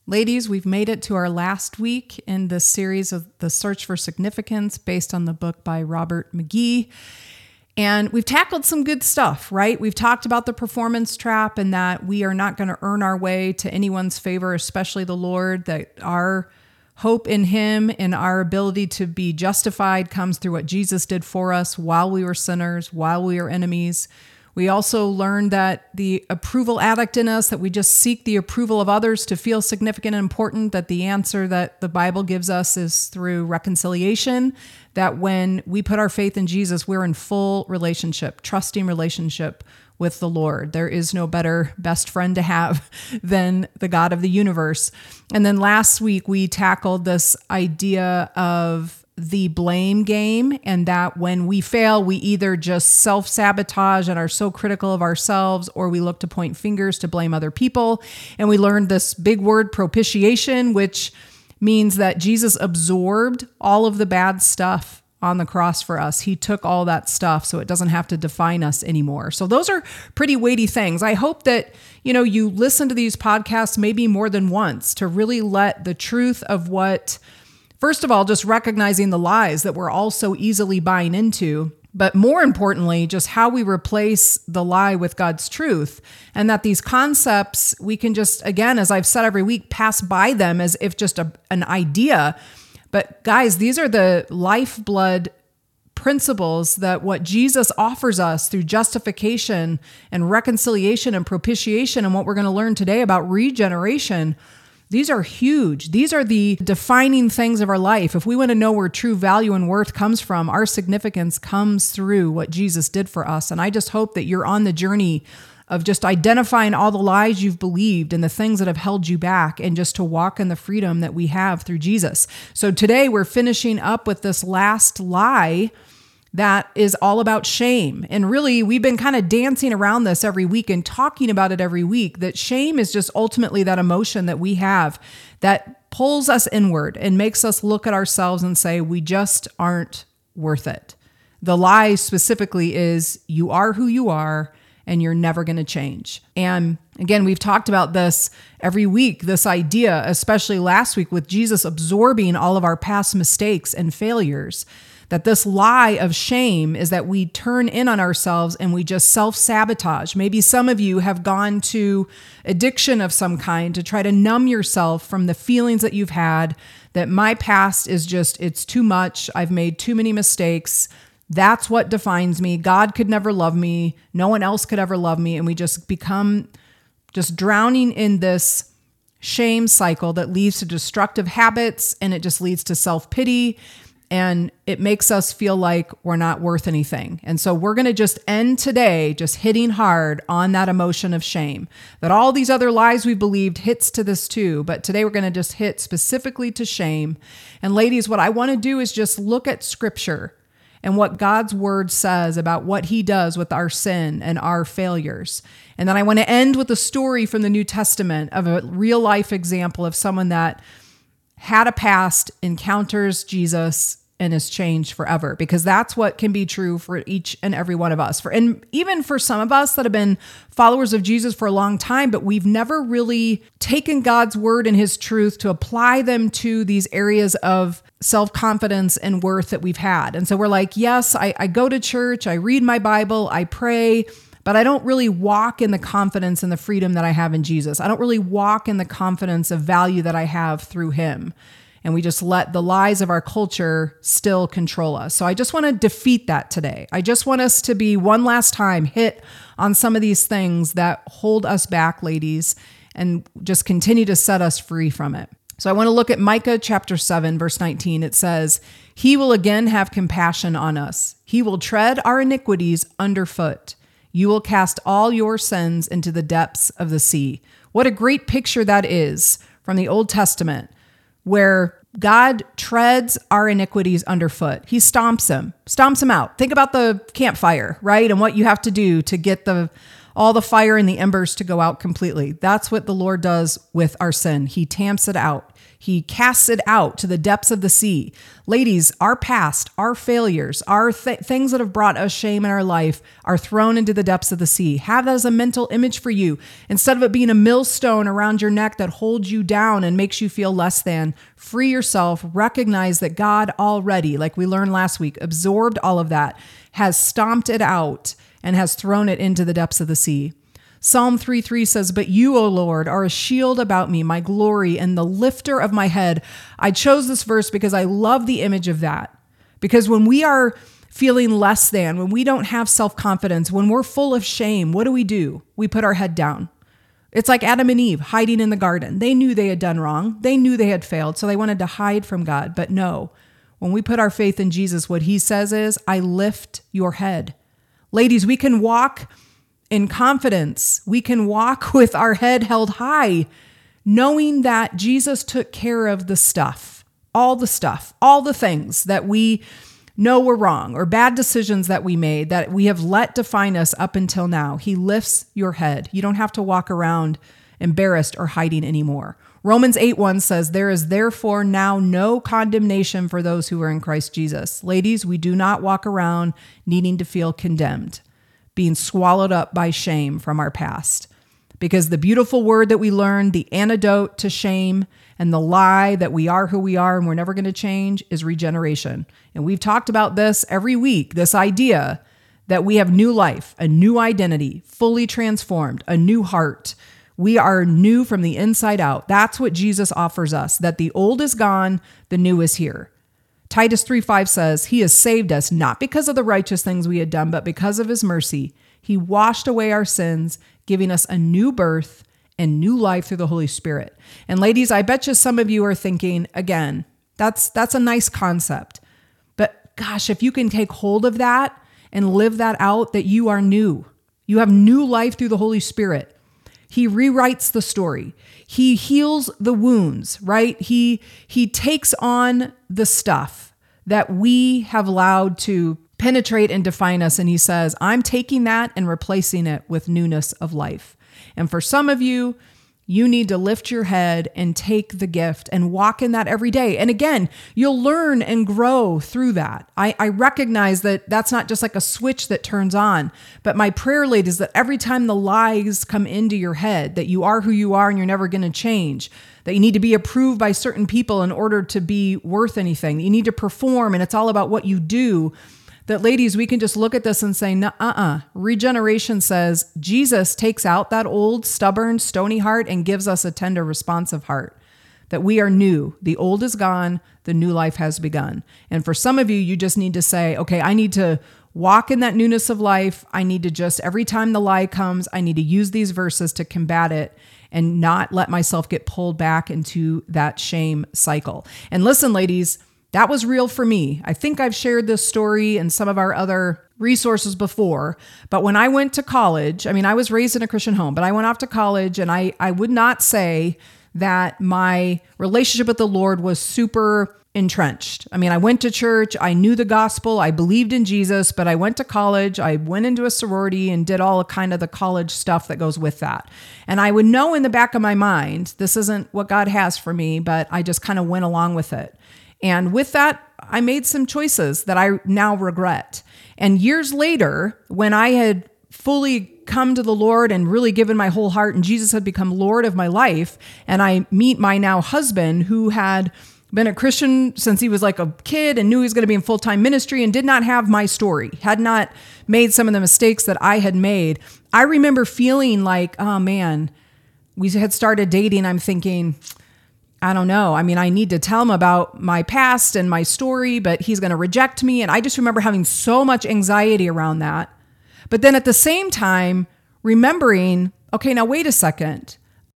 Ladies, we've made it to our last week in this series of The Search for Significance based on the book by Robert McGee. And we've tackled some good stuff, right? We've talked about the performance trap and that we are not going to earn our way to anyone's favor, especially the Lord, that our hope in Him and our ability to be justified comes through what Jesus did for us while we were sinners, while we were enemies. We also learned that the approval addict in us, that we just seek the approval of others to feel significant and important, that the answer that the Bible gives us is through reconciliation, that when we put our faith in Jesus, we're in full relationship, trusting relationship with the Lord. There is no better best friend to have than the God of the universe. And then last week, we tackled this idea of the blame game, and that when we fail, we either just self-sabotage and are so critical of ourselves, or we look to point fingers to blame other people. And we learned this big word, propitiation, which means that Jesus absorbed all of the bad stuff on the cross for us. He took all that stuff so it doesn't have to define us anymore. So those are pretty weighty things. I hope that, you listen to these podcasts maybe more than once to really let the truth of what, first of all, just recognizing the lies that we're all so easily buying into, but more importantly, just how we replace the lie with God's truth. And that these concepts, we can just, again, as I've said every week, pass by them as if just an idea. But guys, these are the lifeblood principles that what Jesus offers us through justification and reconciliation and propitiation, and what we're going to learn today about regeneration. These are huge. These are the defining things of our life. If we want to know where true value and worth comes from, our significance comes through what Jesus did for us. And I just hope that you're on the journey of just identifying all the lies you've believed and the things that have held you back, and just to walk in the freedom that we have through Jesus. So today we're finishing up with this last lie that is all about shame. And really, we've been kind of dancing around this every week and talking about it every week, that shame is just ultimately that emotion that we have that pulls us inward and makes us look at ourselves and say, we just aren't worth it. The lie specifically is, you are who you are and you're never going to change. And again, we've talked about this every week, this idea, especially last week with Jesus absorbing all of our past mistakes and failures, that this lie of shame is that we turn in on ourselves and we just self-sabotage. Maybe some of you have gone to addiction of some kind to try to numb yourself from the feelings that you've had, that my past is just, it's too much. I've made too many mistakes. That's what defines me. God could never love me. No one else could ever love me. And we just become just drowning in this shame cycle that leads to destructive habits, and it just leads to self-pity. And it makes us feel like we're not worth anything. And so we're going to just end today just hitting hard on that emotion of shame, that all these other lies we believed hits to this too. But today we're going to just hit specifically to shame. And ladies, what I want to do is just look at scripture and what God's word says about what He does with our sin and our failures. And then I want to end with a story from the New Testament of a real life example of someone that had a past, encounters Jesus, and is changed forever, because that's what can be true for each and every one of us. And even for some of us that have been followers of Jesus for a long time, but we've never really taken God's word and His truth to apply them to these areas of self-confidence and worth that we've had. And so we're like, yes, I go to church, I read my Bible, I pray, but I don't really walk in the confidence and the freedom that I have in Jesus. I don't really walk in the confidence of value that I have through Him. And we just let the lies of our culture still control us. So I just want to defeat that today. I just want us to be one last time hit on some of these things that hold us back, ladies, and just continue to set us free from it. So I want to look at Micah chapter 7, verse 19. It says, He will again have compassion on us. He will tread our iniquities underfoot. You will cast all your sins into the depths of the sea. What a great picture that is from the Old Testament, where God treads our iniquities underfoot. He stomps them out. Think about the campfire, right? And what you have to do to get all the fire and the embers to go out completely. That's what the Lord does with our sin. He tamps it out. He casts it out to the depths of the sea. Ladies, our past, our failures, our things that have brought us shame in our life are thrown into the depths of the sea. Have that as a mental image for you. Instead of it being a millstone around your neck that holds you down and makes you feel less than, free yourself. Recognize that God already, like we learned last week, absorbed all of that, has stomped it out and has thrown it into the depths of the sea. Psalm 3:3 says, "But you, O Lord, are a shield about me, my glory, and the lifter of my head." I chose this verse because I love the image of that. Because when we are feeling less than, when we don't have self-confidence, when we're full of shame, what do? We put our head down. It's like Adam and Eve hiding in the garden. They knew they had done wrong. They knew they had failed, so they wanted to hide from God. But no, when we put our faith in Jesus, what he says is, "I lift your head." Ladies, we can walk in confidence. We can walk with our head held high, knowing that Jesus took care of the stuff, all the things that we know were wrong or bad decisions that we made that we have let define us up until now. He lifts your head. You don't have to walk around embarrassed or hiding anymore. Romans 8:1 says, "There is therefore now no condemnation for those who are in Christ Jesus." Ladies, we do not walk around needing to feel condemned, being swallowed up by shame from our past. Because the beautiful word that we learned, the antidote to shame and the lie that we are who we are and we're never going to change, is regeneration. And we've talked about this every week, this idea that we have new life, a new identity, fully transformed, a new heart. We are new from the inside out. That's what Jesus offers us, that the old is gone, the new is here. Titus 3:5 says, "He has saved us not because of the righteous things we had done, but because of his mercy. He washed away our sins, giving us a new birth and new life through the Holy Spirit." And ladies, I bet you some of you are thinking, again, that's a nice concept. But gosh, if you can take hold of that and live that out, that you are new. You have new life through the Holy Spirit. He rewrites the story. He heals the wounds, right? He takes on the stuff that we have allowed to penetrate and define us. And he says, "I'm taking that and replacing it with newness of life." And for some of you, you need to lift your head and take the gift and walk in that every day. And again, you'll learn and grow through that. I recognize that that's not just like a switch that turns on, but my prayer, ladies, is that every time the lies come into your head, that you are who you are and you're never going to change, that you need to be approved by certain people in order to be worth anything, that you need to perform and it's all about what you do, that ladies, we can just look at this and say, nuh-uh. Regeneration says Jesus takes out that old, stubborn, stony heart and gives us a tender, responsive heart. That we are new. The old is gone. The new life has begun. And for some of you, you just need to say, okay, I need to walk in that newness of life. I need to just, every time the lie comes, I need to use these verses to combat it and not let myself get pulled back into that shame cycle. And listen, ladies, that was real for me. I think I've shared this story in some of our other resources before, but when I went to college, I mean, I was raised in a Christian home, but I went off to college and I would not say that my relationship with the Lord was super entrenched. I mean, I went to church, I knew the gospel, I believed in Jesus, but I went to college, I went into a sorority and did all kind of the college stuff that goes with that. And I would know in the back of my mind, this isn't what God has for me, but I just kind of went along with it. And with that, I made some choices that I now regret. And years later, when I had fully come to the Lord and really given my whole heart and Jesus had become Lord of my life, and I meet my now husband who had been a Christian since he was like a kid and knew he was going to be in full-time ministry and did not have my story, had not made some of the mistakes that I had made. I remember feeling like, oh man, we had started dating. I'm thinking, I don't know. I mean, I need to tell him about my past and my story, but he's going to reject me. And I just remember having so much anxiety around that. But then at the same time, remembering, okay, now wait a second.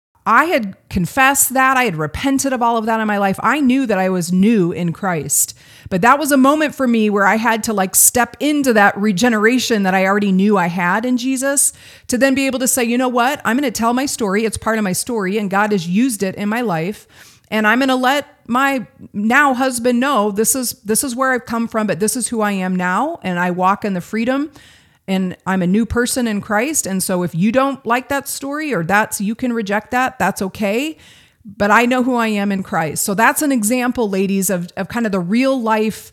I had confessed that. I had repented of all of that in my life. I knew that I was new in Christ. But that was a moment for me where I had to like step into that regeneration that I already knew I had in Jesus to then be able to say, you know what? I'm going to tell my story. It's part of my story and God has used it in my life. And I'm going to let my now husband know this is where I've come from, but this is who I am now. And I walk in the freedom and I'm a new person in Christ. And so if you don't like that story or you can reject that, that's okay. But I know who I am in Christ. So that's an example, ladies, of kind of the real life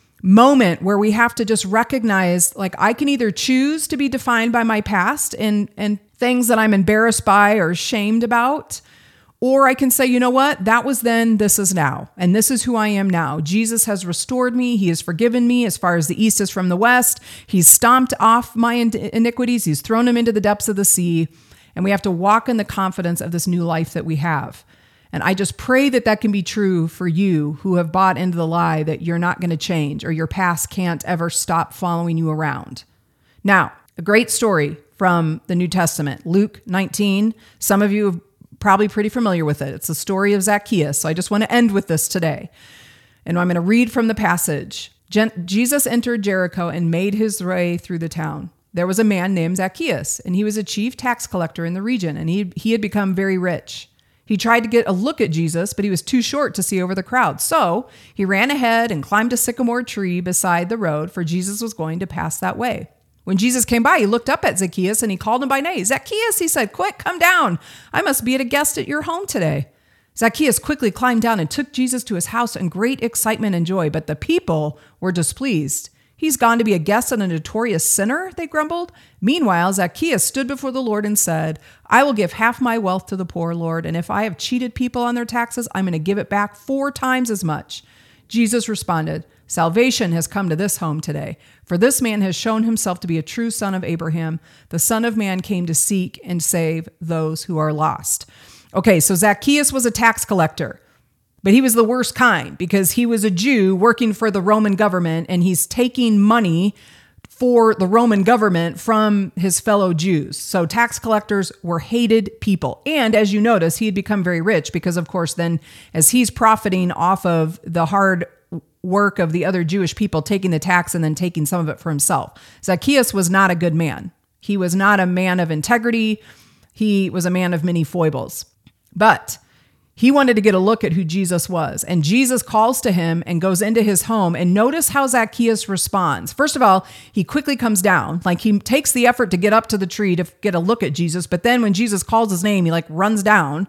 moment where we have to just recognize, like, I can either choose to be defined by my past and things that I'm embarrassed by or ashamed about, or I can say, you know what, that was then, this is now, and this is who I am now. Jesus has restored me. He has forgiven me as far as the east is from the west. He's stomped off my iniquities. He's thrown them into the depths of the sea. And we have to walk in the confidence of this new life that we have. And I just pray that that can be true for you who have bought into the lie that you're not going to change or your past can't ever stop following you around. Now, a great story from the New Testament, Luke 19. Some of you are probably pretty familiar with it. It's the story of Zacchaeus. So I just want to end with this today. And I'm going to read from the passage. Jesus entered Jericho and made his way through the town. There was a man named Zacchaeus, and he was a chief tax collector in the region, and he had become very rich. He tried to get a look at Jesus, but he was too short to see over the crowd. So he ran ahead and climbed a sycamore tree beside the road, for Jesus was going to pass that way. When Jesus came by, he looked up at Zacchaeus and he called him by name. Zacchaeus, he said, quick, come down. I must be a guest at your home today. Zacchaeus quickly climbed down and took Jesus to his house in great excitement and joy, but the people were displeased. He's gone to be a guest and a notorious sinner, they grumbled. Meanwhile, Zacchaeus stood before the Lord and said, I will give half my wealth to the poor, Lord, and if I have cheated people on their taxes, I'm going to give it back 4 times as much. Jesus responded, Salvation has come to this home today, for this man has shown himself to be a true son of Abraham. The Son of Man came to seek and save those who are lost. Okay, so Zacchaeus was a tax collector. But he was the worst kind because he was a Jew working for the Roman government, and he's taking money for the Roman government from his fellow Jews. So tax collectors were hated people. And as you notice, he had become very rich because, of course, then as he's profiting off of the hard work of the other Jewish people, taking the tax and then taking some of it for himself. Zacchaeus was not a good man. He was not a man of integrity. He was a man of many foibles. But he wanted to get a look at who Jesus was. And Jesus calls to him and goes into his home. And notice how Zacchaeus responds. First of all, he quickly comes down. Like, he takes the effort to get up to the tree to get a look at Jesus. But then when Jesus calls his name, he runs down.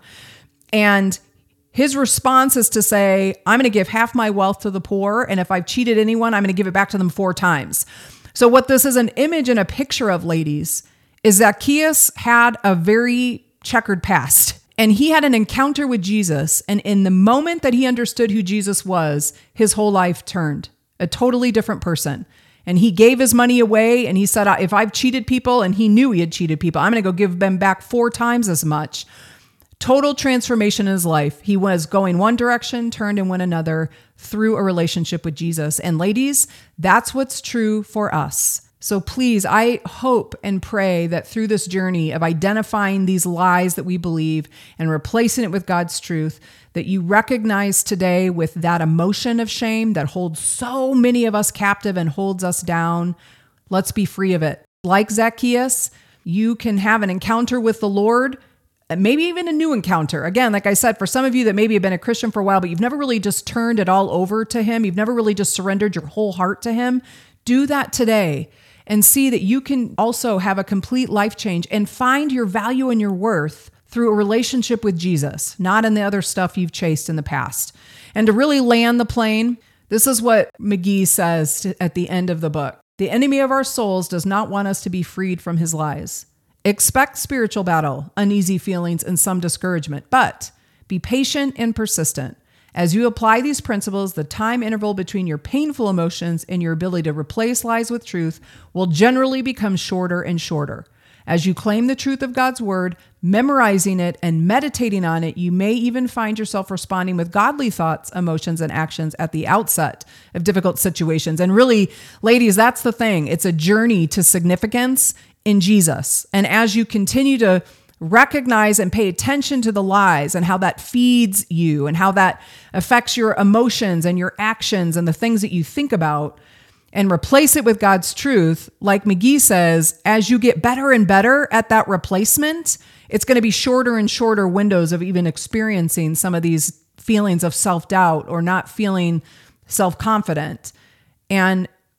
And his response is to say, I'm going to give half my wealth to the poor. And if I've cheated anyone, I'm going to give it back to them 4 times. So what this is an image and a picture of, ladies, is Zacchaeus had a very checkered past. And he had an encounter with Jesus. And in the moment that he understood who Jesus was, his whole life turned. A totally different person. And he gave his money away. And he said, if I've cheated people, and he knew he had cheated people, I'm going to go give them back 4 times as much. Total transformation in his life. He was going one direction, turned and went another through a relationship with Jesus. And ladies, that's what's true for us. So please, I hope and pray that through this journey of identifying these lies that we believe and replacing it with God's truth, that you recognize today with that emotion of shame that holds so many of us captive and holds us down. Let's be free of it. Like Zacchaeus, you can have an encounter with the Lord, maybe even a new encounter. Again, like I said, for some of you that maybe have been a Christian for a while, but you've never really just turned it all over to him. You've never really just surrendered your whole heart to him. Do that today. And see that you can also have a complete life change and find your value and your worth through a relationship with Jesus, not in the other stuff you've chased in the past. And to really land the plane, this is what McGee says at the end of the book. The enemy of our souls does not want us to be freed from his lies. Expect spiritual battle, uneasy feelings, and some discouragement, but be patient and persistent. As you apply these principles, the time interval between your painful emotions and your ability to replace lies with truth will generally become shorter and shorter. As you claim the truth of God's word, memorizing it and meditating on it, you may even find yourself responding with godly thoughts, emotions, and actions at the outset of difficult situations. And really, ladies, that's the thing. It's a journey to significance in Jesus. And as you continue to recognize and pay attention to the lies and how that feeds you and how that affects your emotions and your actions and the things that you think about, and replace it with God's truth, like McGee says, as you get better and better at that replacement, it's going to be shorter and shorter windows of even experiencing some of these feelings of self-doubt or not feeling self-confident. And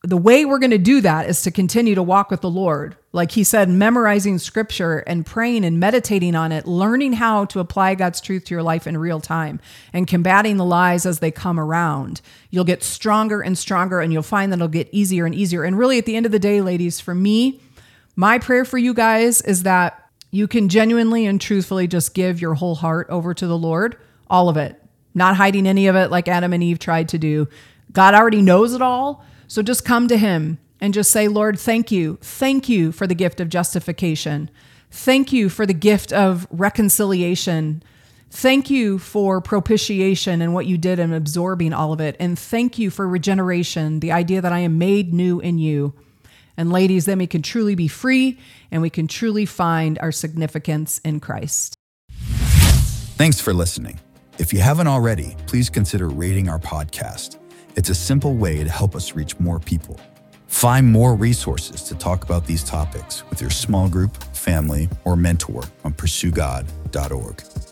the way we're going to do that is to continue to walk with the Lord. Like he said, memorizing scripture and praying and meditating on it, learning how to apply God's truth to your life in real time and combating the lies as they come around. You'll get stronger and stronger, and you'll find that it'll get easier and easier. And really, at the end of the day, ladies, for me, my prayer for you guys is that you can genuinely and truthfully just give your whole heart over to the Lord, all of it, not hiding any of it like Adam and Eve tried to do. God already knows it all. So just come to him and just say, Lord, thank you. Thank you for the gift of justification. Thank you for the gift of reconciliation. Thank you for propitiation and what you did in absorbing all of it. And thank you for regeneration, the idea that I am made new in you. And ladies, then we can truly be free and we can truly find our significance in Christ. Thanks for listening. If you haven't already, please consider rating our podcast. It's a simple way to help us reach more people. Find more resources to talk about these topics with your small group, family, or mentor on pursuegod.org.